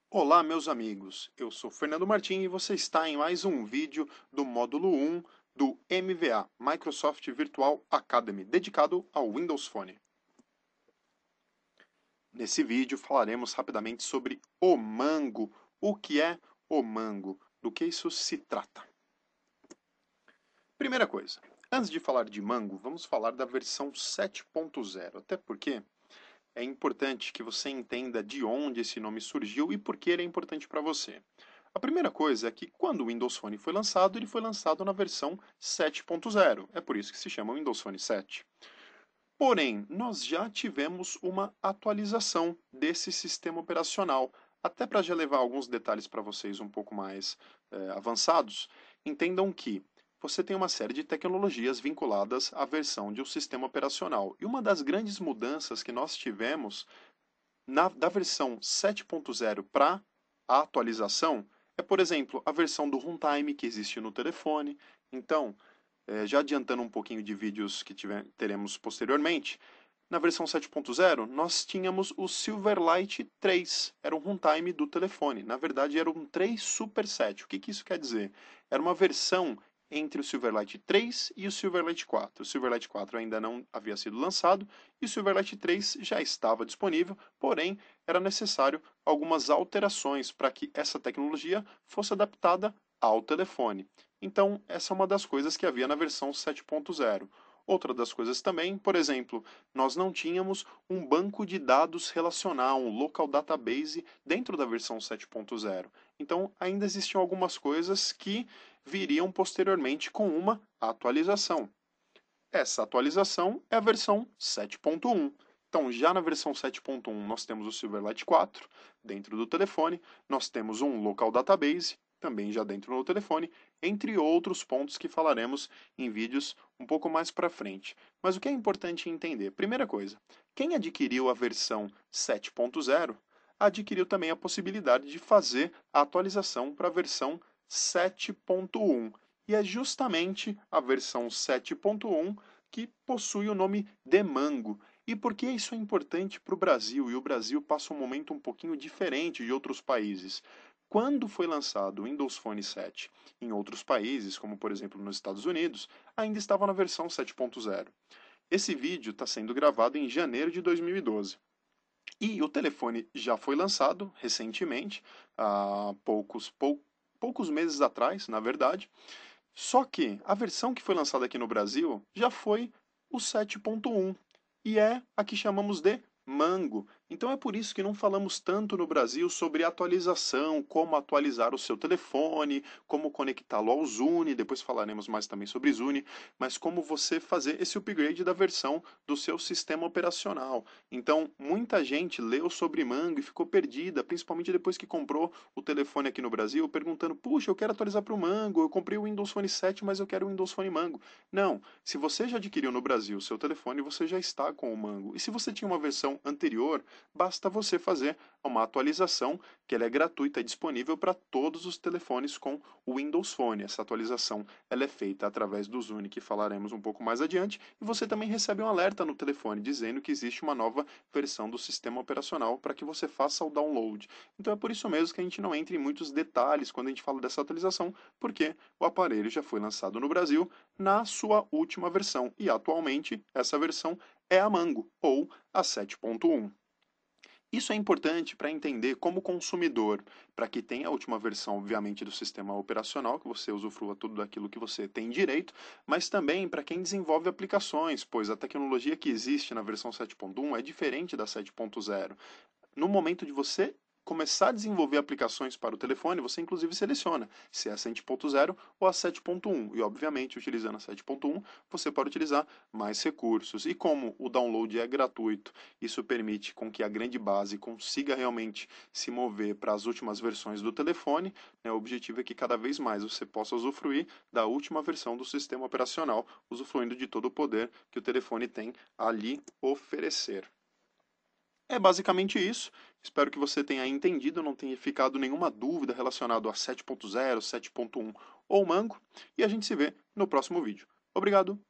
Olá, meus amigos. Eu sou Fernando Martim e você está em mais um vídeo do módulo 1 do MVA, Microsoft Virtual Academy, dedicado ao Windows Phone. Nesse vídeo falaremos rapidamente sobre o Mango. O que é o Mango? Do que isso se trata? Primeira coisa, antes de falar de Mango, vamos falar da versão 7.0, até porque é importante que você entenda de onde esse nome surgiu e por que ele é importante para você. A primeira coisa é que quando o Windows Phone foi lançado, ele foi lançado na versão 7.0. É por isso que se chama Windows Phone 7. Porém, nós já tivemos uma atualização desse sistema operacional. Até para já levar alguns detalhes para vocês um pouco mais avançados, entendam que você tem uma série de tecnologias vinculadas à versão de um sistema operacional. E uma das grandes mudanças que nós tivemos da versão 7.0 para a atualização é, por exemplo, a versão do runtime que existe no telefone. Então, já adiantando um pouquinho de vídeos que teremos posteriormente, na versão 7.0 nós tínhamos o Silverlight 3, era um runtime do telefone. Na verdade, era um 3 Superset. O que, que isso quer dizer? Era uma versão entre o Silverlight 3 e o Silverlight 4. O Silverlight 4 ainda não havia sido lançado e o Silverlight 3 já estava disponível, porém era necessário algumas alterações para que essa tecnologia fosse adaptada ao telefone. Então, essa é uma das coisas que havia na versão 7.0. Outra das coisas também, por exemplo, nós não tínhamos um banco de dados relacional, um local database dentro da versão 7.0. Então, ainda existiam algumas coisas que viriam posteriormente com uma atualização. Essa atualização é a versão 7.1. Então, já na versão 7.1, nós temos o Silverlight 4 dentro do telefone, nós temos um local database também já dentro do telefone, entre outros pontos que falaremos em vídeos um pouco mais para frente. Mas o que é importante entender? Primeira coisa, quem adquiriu a versão 7.0 adquiriu também a possibilidade de fazer a atualização para a versão 7.1. E é justamente a versão 7.1 que possui o nome de Mango. E por que isso é importante para o Brasil? E o Brasil passa um momento um pouquinho diferente de outros países. Quando foi lançado o Windows Phone 7 em outros países, como por exemplo nos Estados Unidos, ainda estava na versão 7.0. Esse vídeo está sendo gravado em janeiro de 2012. E o telefone já foi lançado recentemente, há poucos meses atrás, na verdade. Só que a versão que foi lançada aqui no Brasil já foi o 7.1 e é a que chamamos de Mango. Então é por isso que não falamos tanto no Brasil sobre atualização, como atualizar o seu telefone, como conectá-lo ao Zune, depois falaremos mais também sobre Zune, mas como você fazer esse upgrade da versão do seu sistema operacional. Então, muita gente leu sobre Mango e ficou perdida, principalmente depois que comprou o telefone aqui no Brasil, perguntando: "Puxa, eu quero atualizar para o Mango, eu comprei o Windows Phone 7, mas eu quero o Windows Phone Mango". Não, se você já adquiriu no Brasil o seu telefone, você já está com o Mango. E se você tinha uma versão anterior, basta você fazer uma atualização, que ela é gratuita e disponível para todos os telefones com o Windows Phone. Essa atualização ela é feita através do Zune, que falaremos um pouco mais adiante, e você também recebe um alerta no telefone dizendo que existe uma nova versão do sistema operacional para que você faça o download. Então é por isso mesmo que a gente não entra em muitos detalhes quando a gente fala dessa atualização, porque o aparelho já foi lançado no Brasil na sua última versão e atualmente essa versão é a Mango ou a 7.1. Isso é importante para entender como consumidor, para que tenha a última versão, obviamente, do sistema operacional, que você usufrua tudo daquilo que você tem direito, mas também para quem desenvolve aplicações, pois a tecnologia que existe na versão 7.1 é diferente da 7.0. No momento de você começar a desenvolver aplicações para o telefone, você inclusive seleciona se é a 7.0 ou a 7.1. E, obviamente, utilizando a 7.1, você pode utilizar mais recursos. E como o download é gratuito, isso permite com que a grande base consiga realmente se mover para as últimas versões do telefone. Né? O objetivo é que cada vez mais você possa usufruir da última versão do sistema operacional, usufruindo de todo o poder que o telefone tem a lhe oferecer. É basicamente isso. Espero que você tenha entendido, não tenha ficado nenhuma dúvida relacionada a 7.0, 7.1 ou Mango. E a gente se vê no próximo vídeo. Obrigado